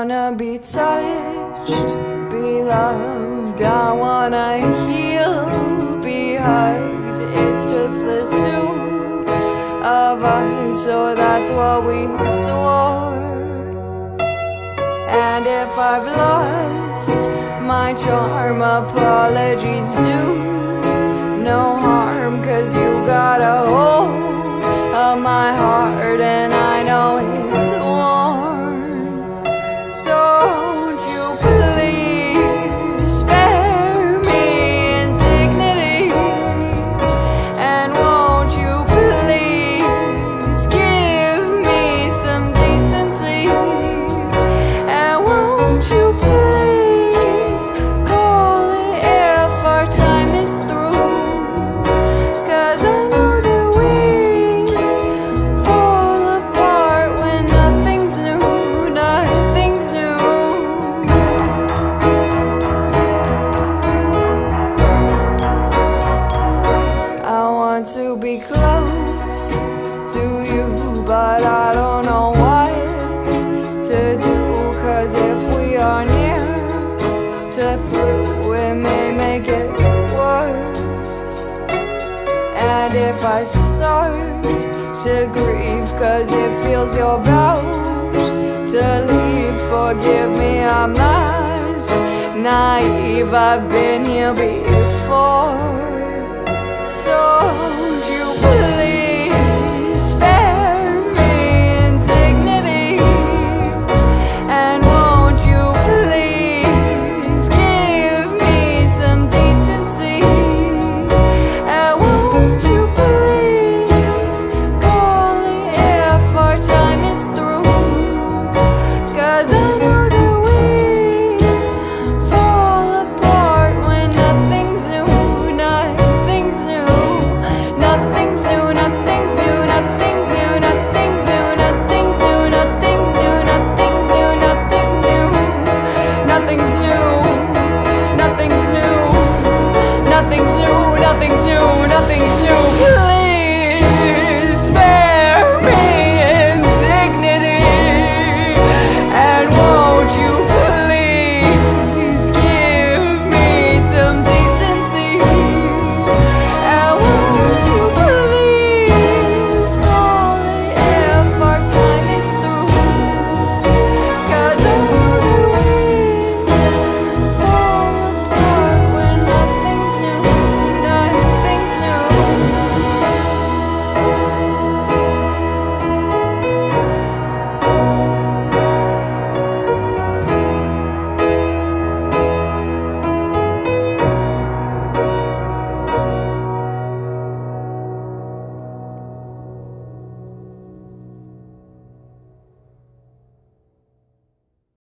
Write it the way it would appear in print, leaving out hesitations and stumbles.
wanna be touched, be loved, I wanna heal, be hugged. It's just the two of us, so that's what we swore. And if I've lost my charm, apologies do no harm, 'cause you got a hold of my heart and I know it's warm. So won't you please spare me indignity, and won't you please give me some decency, and won't you please call it if our time is through, 'cause I know that we fall apart when nothing's new, nothing's new. I want to be close to you, but I don't know what to do, 'cause if we are near to through, it may make it worse. And if I start to grieve, 'cause it feels you're about to leave, forgive me, I'm not naive, I've been here before. So won't you please spare me indignity, and won't you please give me some decency, and won't you please call it if our time is through, 'cause I know that we fall apart when nothing's new, nothing's new, nothing's new, nothing's new, nothing's new, nothing's new, nothing's new, nothing's new, nothing's new, nothing's new, nothing's new, nothing's new, nothing's new, nothing's new, nothing's new. Please spare me indignity, and won't you